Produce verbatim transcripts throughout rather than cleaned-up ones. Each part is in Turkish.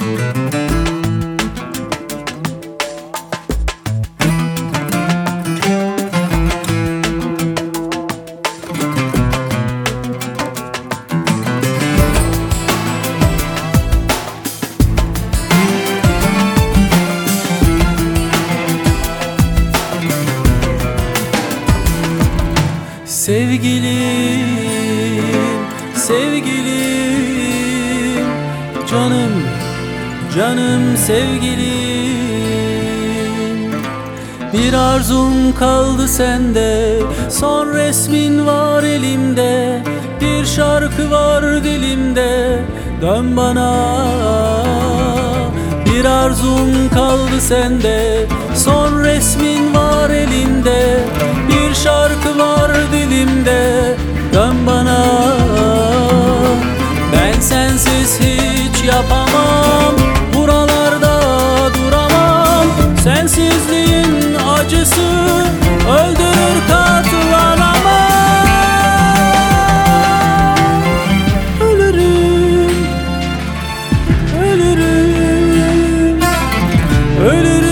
Sevgilim, sevgilim, canım, canım sevgilim. Bir arzum kaldı sende, son resmin var elimde. Bir şarkı var dilimde, dön bana. Bir arzum kaldı sende, son resmin var elimde. Bir şarkı var dilimde, dön bana. Ben sensiz hiç yapamam, buralarda duramam. Sensizliğin acısı öldürür, katlanamam. Ölürüm, ölürüm, ölürüm.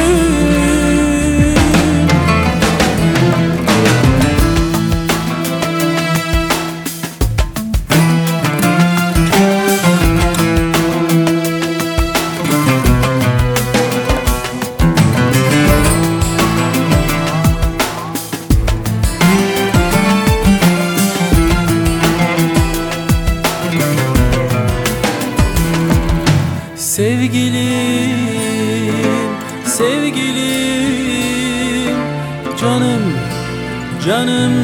Sevgilim, sevgilim, canım, canım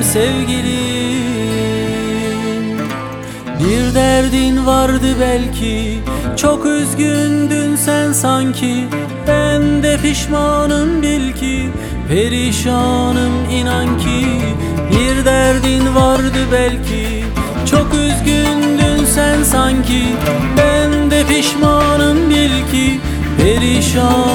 sevgilim. Bir derdin vardı belki, çok üzgündün sen sanki. Ben de pişmanım bil ki, perişanım inan ki. Bir derdin vardı belki, çok üzgündün sen sanki. Ben de pişmanım bil ki, perişan.